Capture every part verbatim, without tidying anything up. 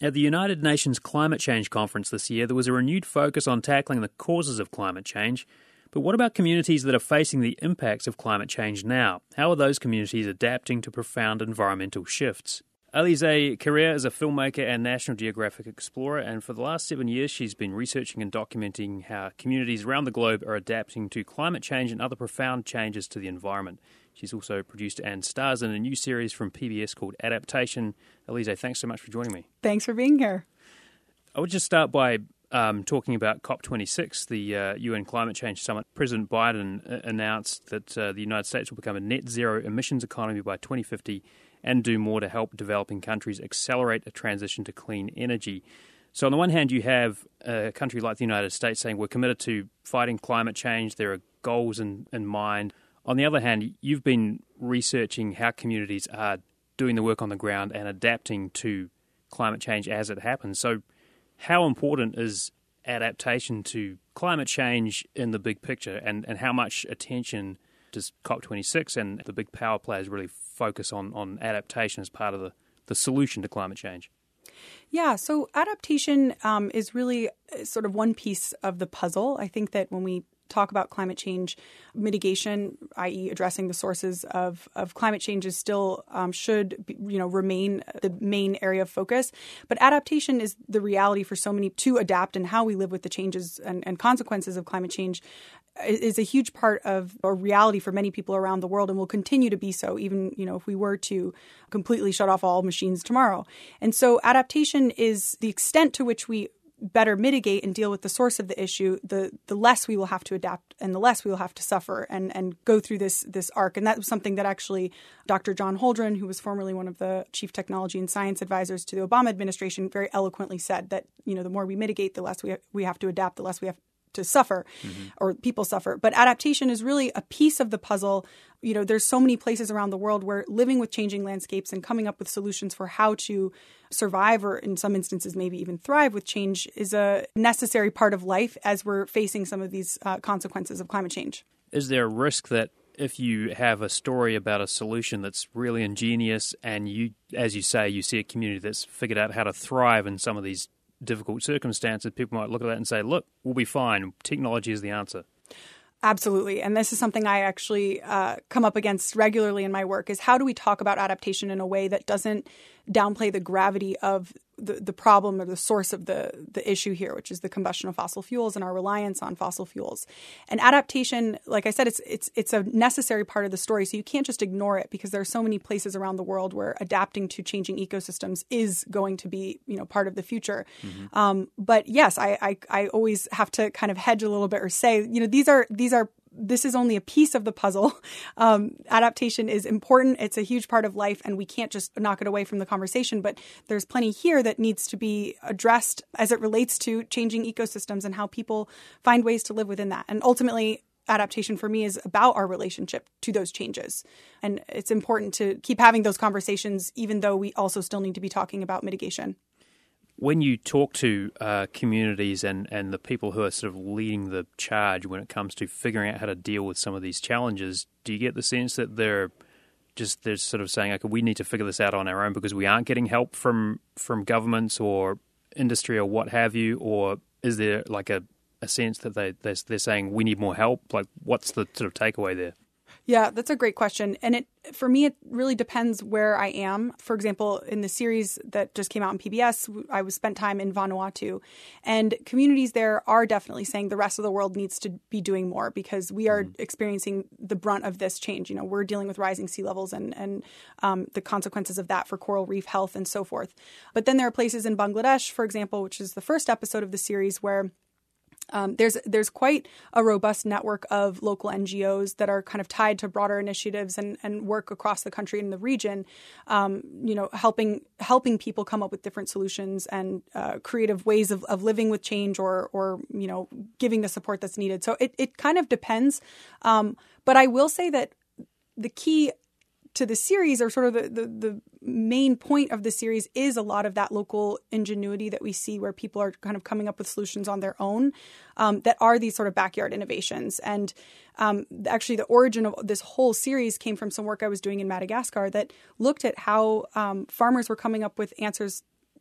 At the United Nations Climate Change Conference this year, there was a renewed focus on tackling the causes of climate change. But what about communities that are facing the impacts of climate change now? How are those communities adapting to profound environmental shifts? Alizée Carrère is a filmmaker and National Geographic explorer, and for the last seven years she's been researching and documenting how communities around the globe are adapting to climate change and other profound changes to the environment. She's also produced and stars in a new series from P B S called Adaptation. Alizée, thanks so much for joining me. Thanks for being here. I would just start by um, talking about COP twenty-six, the uh, U N Climate Change Summit. President Biden uh, announced that uh, the United States will become a net zero emissions economy by twenty fifty and do more to help developing countries accelerate a transition to clean energy. So on the one hand, you have a country like the United States saying we're committed to fighting climate change. There are goals in, in mind. On the other hand, you've been researching how communities are doing the work on the ground and adapting to climate change as it happens. So how important is adaptation to climate change in the big picture, and, and how much attention does COP twenty-six and the big power players really focus on, on adaptation as part of the, the solution to climate change? Yeah, so adaptation um, is really sort of one piece of the puzzle. I think that when we talk about climate change mitigation, that is addressing the sources of, of climate change, is still um, should be, you know remain the main area of focus. But adaptation is the reality for so many to adapt, and how we live with the changes and, and consequences of climate change is a huge part of a reality for many people around the world, and will continue to be so, even you know if we were to completely shut off all machines tomorrow. And so adaptation is the extent to which we better mitigate and deal with the source of the issue, the the less we will have to adapt and the less we will have to suffer and, and go through this this arc. And that was something that actually Doctor John Holdren, who was formerly one of the chief technology and science advisors to the Obama administration, very eloquently said that, you know, the more we mitigate, the less we ha- we have to adapt, the less we have to suffer, mm-hmm. or people suffer. But adaptation is really a piece of the puzzle. You know, there's so many places around the world where living with changing landscapes and coming up with solutions for how to survive, or in some instances maybe even thrive with change, is a necessary part of life as we're facing some of these uh, consequences of climate change. Is there a risk that if you have a story about a solution that's really ingenious and you, as you say, you see a community that's figured out how to thrive in some of these difficult circumstances, people might look at that and say, look, we'll be fine. Technology is the answer. Absolutely. And this is something I actually uh, come up against regularly in my work, is how do we talk about adaptation in a way that doesn't downplay the gravity of the, the problem or the source of the, the issue here, which is the combustion of fossil fuels and our reliance on fossil fuels. And adaptation, like I said, it's it's it's a necessary part of the story. So you can't just ignore it, because there are so many places around the world where adapting to changing ecosystems is going to be, you know, part of the future. Mm-hmm. Um, but yes, I, I I always have to kind of hedge a little bit, or say, you know, these are these are this is only a piece of the puzzle. Um, adaptation is important. It's a huge part of life, and we can't just knock it away from the conversation. But there's plenty here that needs to be addressed as it relates to changing ecosystems and how people find ways to live within that. And ultimately, adaptation for me is about our relationship to those changes. And it's important to keep having those conversations, even though we also still need to be talking about mitigation. When you talk to uh, communities and, and the people who are sort of leading the charge when it comes to figuring out how to deal with some of these challenges, do you get the sense that they're just they're sort of saying, okay, we need to figure this out on our own because we aren't getting help from, from governments or industry or what have you? Or is there like a, a sense that they, they're, they're saying we need more help? Like, what's the sort of takeaway there? Yeah, that's a great question. And it for me, it really depends where I am. For example, in the series that just came out on P B S, I was spent time in Vanuatu. And communities there are definitely saying the rest of the world needs to be doing more, because we are mm-hmm. experiencing the brunt of this change. You know, we're dealing with rising sea levels and, and um, the consequences of that for coral reef health and so forth. But then there are places in Bangladesh, for example, which is the first episode of the series, where Um, there's there's quite a robust network of local N G Os that are kind of tied to broader initiatives and, and work across the country and the region, um, you know, helping helping people come up with different solutions and uh, creative ways of, of living with change, or or you know, giving the support that's needed. So it it kind of depends, um, but I will say that the key to the series, or sort of the, the, the main point of the series, is a lot of that local ingenuity that we see, where people are kind of coming up with solutions on their own, um, that are these sort of backyard innovations. And um, actually, the origin of this whole series came from some work I was doing in Madagascar that looked at how um, farmers were coming up with answers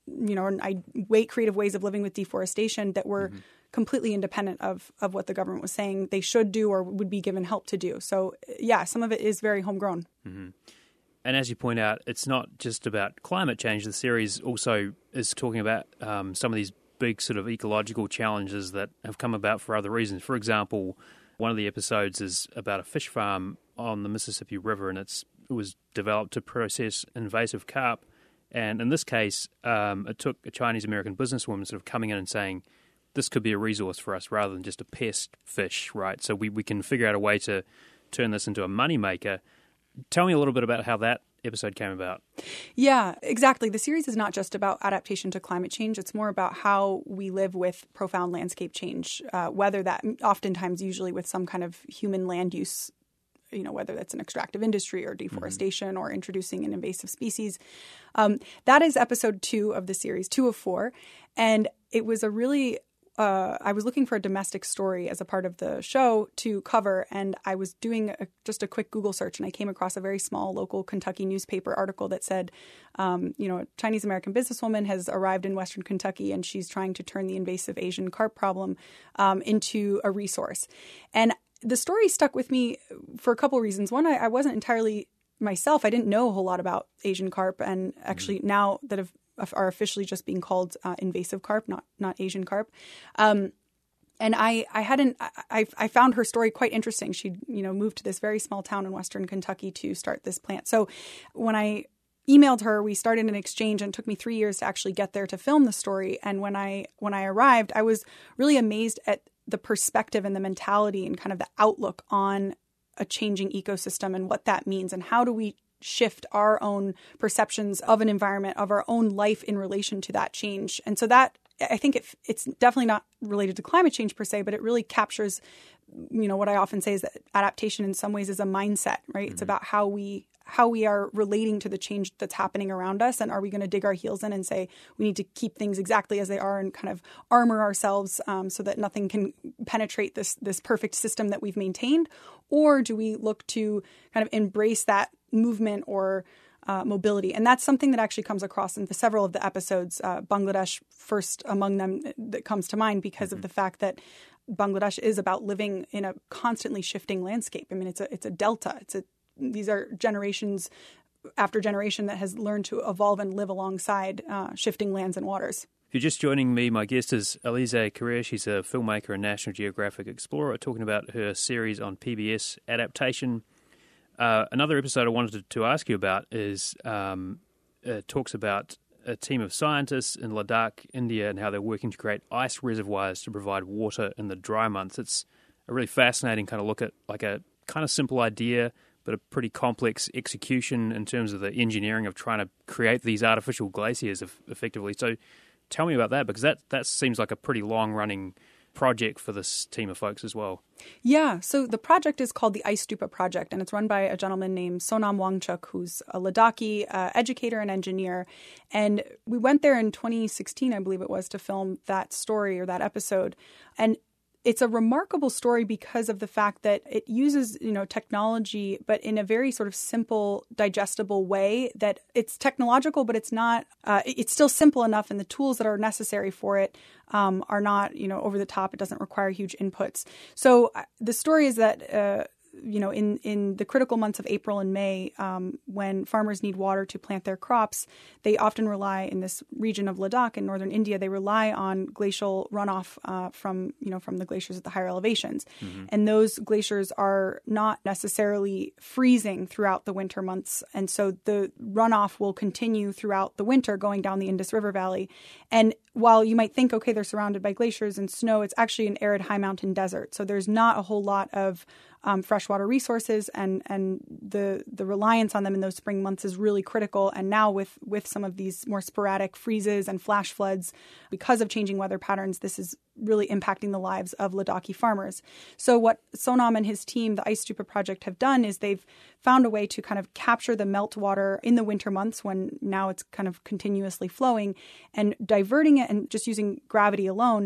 you know, and I wait creative ways of living with deforestation that were mm-hmm. completely independent of, of what the government was saying they should do or would be given help to do. So, yeah, some of it is very homegrown. Mm-hmm. And as you point out, it's not just about climate change. The series also is talking about um, some of these big sort of ecological challenges that have come about for other reasons. For example, one of the episodes is about a fish farm on the Mississippi River, and it's, it was developed to process invasive carp. And in this case, um, it took a Chinese-American businesswoman sort of coming in and saying, this could be a resource for us rather than just a pest fish, right? So we, we can figure out a way to turn this into a moneymaker. Tell me a little bit about how that episode came about. Yeah, exactly. The series is not just about adaptation to climate change. It's more about how we live with profound landscape change, uh, whether that oftentimes usually with some kind of human land use, you know, whether that's an extractive industry or deforestation mm-hmm. or introducing an invasive species. Um, that is episode two of the series, two of four. And it was a really Uh, I was looking for a domestic story as a part of the show to cover, and I was doing a, just a quick Google search, and I came across a very small local Kentucky newspaper article that said, um, you know, a Chinese-American businesswoman has arrived in Western Kentucky, and she's trying to turn the invasive Asian carp problem um, into a resource. And the story stuck with me for a couple of reasons. One, I, I wasn't entirely myself. I didn't know a whole lot about Asian carp, and actually mm-hmm. now that I've are officially just being called uh, invasive carp, not not Asian carp. Um, and I, I hadn't, I, I found her story quite interesting. She, you know, moved to this very small town in Western Kentucky to start this plant. So when I emailed her, we started an exchange, and it took me three years to actually get there to film the story. And when I, when I arrived, I was really amazed at the perspective and the mentality and kind of the outlook on a changing ecosystem and what that means and how do we shift our own perceptions of an environment, of our own life in relation to that change. And so that, I think it, it's definitely not related to climate change per se, but it really captures, you know, what I often say is that adaptation in some ways is a mindset, right? Mm-hmm. It's about how we how we are relating to the change that's happening around us. And are we going to dig our heels in and say we need to keep things exactly as they are and kind of armor ourselves um, so that nothing can penetrate this this perfect system that we've maintained? Or do we look to kind of embrace that movement or uh, mobility? And that's something that actually comes across in several of the episodes, uh, Bangladesh first among them that comes to mind because mm-hmm. of the fact that Bangladesh is about living in a constantly shifting landscape. I mean, it's a it's a delta. It's a These are generations after generation that has learned to evolve and live alongside uh, shifting lands and waters. If you're just joining me, my guest is Alize Correa. She's a filmmaker and National Geographic explorer, talking about her series on P B S, Adaptation. Uh, another episode I wanted to, to ask you about is um, uh, talks about a team of scientists in Ladakh, India, and how they're working to create ice reservoirs to provide water in the dry months. It's a really fascinating kind of look at like a kind of simple idea, but a pretty complex execution in terms of the engineering of trying to create these artificial glaciers effectively. So tell me about that, because that, that seems like a pretty long-running project for this team of folks as well. Yeah, so the project is called the Ice Stupa Project, and it's run by a gentleman named Sonam Wangchuk, who's a Ladakhi uh, educator and engineer. And we went there in twenty sixteen, I believe it was, to film that story or that episode. And it's a remarkable story because of the fact that it uses, you know, technology, but in a very sort of simple, digestible way that it's technological, but it's not, uh, it's still simple enough. And the tools that are necessary for it um, are not, you know, over the top. It doesn't require huge inputs. So uh, the story is that, uh, you know, in, in the critical months of April and May, um, when farmers need water to plant their crops, they often rely in this region of Ladakh in northern India, they rely on glacial runoff uh, from, you know, from the glaciers at the higher elevations. Mm-hmm. And those glaciers are not necessarily freezing throughout the winter months. And so the runoff will continue throughout the winter going down the Indus River Valley. And while you might think, okay, they're surrounded by glaciers and snow, it's actually an arid high mountain desert. So there's not a whole lot of Um, freshwater resources, and and the the reliance on them in those spring months is really critical. And now with with some of these more sporadic freezes and flash floods, because of changing weather patterns, this is really impacting the lives of Ladakhi farmers. So what Sonam and his team, the Ice Stupa Project, have done is they've found a way to kind of capture the meltwater in the winter months when now it's kind of continuously flowing, and diverting it and just using gravity alone,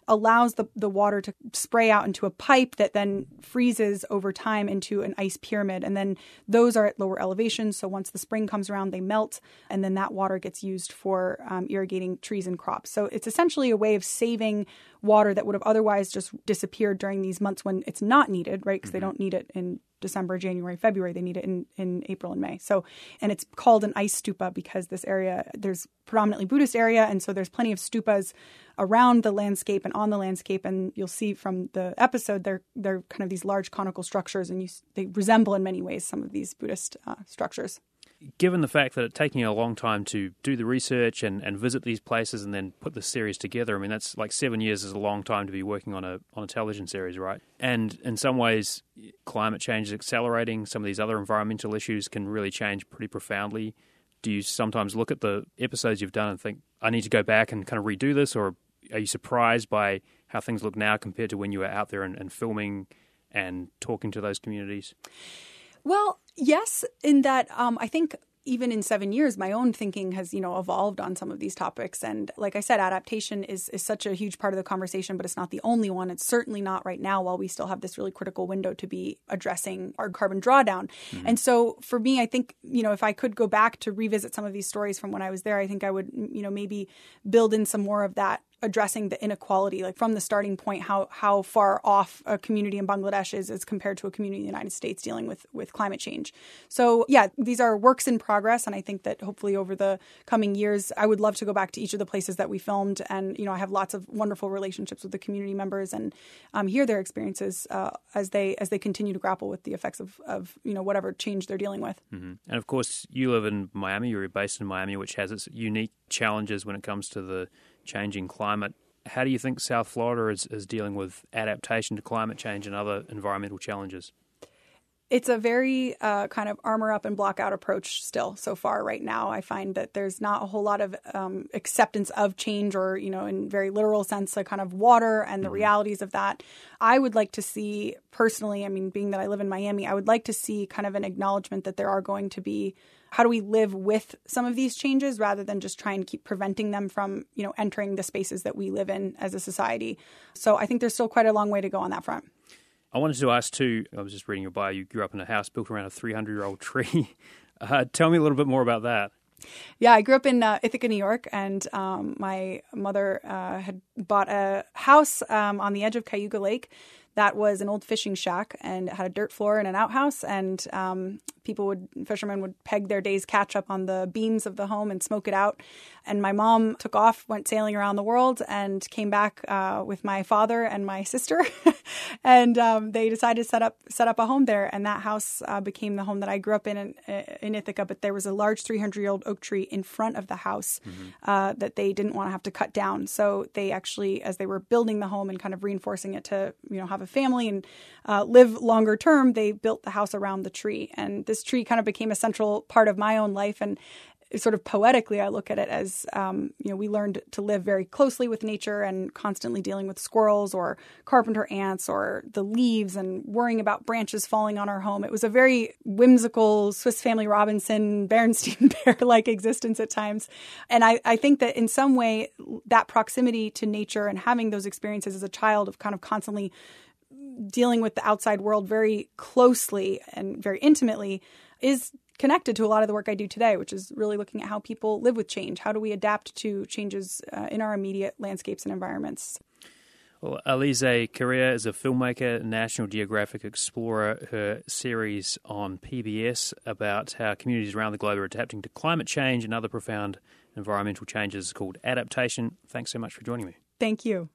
allows the, the water to spray out into a pipe that then freezes over time into an ice pyramid. And then those are at lower elevations. So once the spring comes around, they melt, and then that water gets used for um, irrigating trees and crops. So it's essentially a way of saving water that would have otherwise just disappeared during these months when it's not needed, right? Because mm-hmm. they don't need it in December, January, February. They need it in, in April and May. So, and it's called an ice stupa because this area, there's predominantly Buddhist area. And so there's plenty of stupas around the landscape and on the landscape. And you'll see from the episode, they're, they're kind of these large conical structures, and you, they resemble in many ways some of these Buddhist uh, structures. Given the fact that it's taking a long time to do the research and, and visit these places and then put the series together, I mean, that's like seven years is a long time to be working on a on a television series, right? And in some ways, climate change is accelerating. Some of these other environmental issues can really change pretty profoundly. Do you sometimes look at the episodes you've done and think, I need to go back and kind of redo this? Or are you surprised by how things look now compared to when you were out there and, and filming and talking to those communities? Well, yes, in that um, I think even in seven years, my own thinking has, you know, evolved on some of these topics. And like I said, adaptation is, is such a huge part of the conversation, but it's not the only one. It's certainly not right now while we still have this really critical window to be addressing our carbon drawdown. Mm-hmm. And so for me, I think, you know, if I could go back to revisit some of these stories from when I was there, I think I would, you know, maybe build in some more of that, addressing the inequality, like from the starting point, how how far off a community in Bangladesh is as compared to a community in the United States dealing with, with climate change. So yeah, these are works in progress. And I think that hopefully over the coming years, I would love to go back to each of the places that we filmed. And, you know, I have lots of wonderful relationships with the community members and um, hear their experiences uh, as they as they continue to grapple with the effects of, of you know, whatever change they're dealing with. Mm-hmm. And of course, you live in Miami, you're based in Miami, which has its unique challenges when it comes to the changing climate. How do you think South Florida is, is dealing with adaptation to climate change and other environmental challenges? It's a very uh, kind of armor up and block out approach still so far right now. I find that there's not a whole lot of um, acceptance of change or, you know, in very literal sense, a kind of water and the mm-hmm. realities of that. I would like to see personally, I mean, being that I live in Miami, I would like to see kind of an acknowledgement that there are going to be, how do we live with some of these changes rather than just try and keep preventing them from, you know, entering the spaces that we live in as a society. So I think there's still quite a long way to go on that front. I wanted to ask too, I was just reading your bio, you grew up in a house built around a three hundred year old tree. Uh, tell me a little bit more about that. Yeah, I grew up in uh, Ithaca, New York, and um, my mother uh, had bought a house um, on the edge of Cayuga Lake that was an old fishing shack and it had a dirt floor and an outhouse, and um, people would, fishermen would peg their day's catch up on the beams of the home and smoke it out. And my mom took off, went sailing around the world, and came back uh, with my father and my sister. and um, they decided to set up set up a home there. And that house uh, became the home that I grew up in, in in Ithaca. But there was a large three hundred year old oak tree in front of the house mm-hmm. uh, that they didn't want to have to cut down. So they actually, as they were building the home and kind of reinforcing it to, you know, have a family and uh, live longer term, they built the house around the tree. And this tree kind of became a central part of my own life. And sort of poetically, I look at it as, um, you know, we learned to live very closely with nature and constantly dealing with squirrels or carpenter ants or the leaves and worrying about branches falling on our home. It was a very whimsical Swiss Family Robinson, Berenstain Bear-like existence at times. And I, I think that in some way, that proximity to nature and having those experiences as a child of kind of constantly dealing with the outside world very closely and very intimately is connected to a lot of the work I do today, which is really looking at how people live with change. How do we adapt to changes uh, in our immediate landscapes and environments? Well, Alize Correa is a filmmaker, National Geographic explorer. Her series on P B S about how communities around the globe are adapting to climate change and other profound environmental changes is called Adaptation. Thanks so much for joining me. Thank you.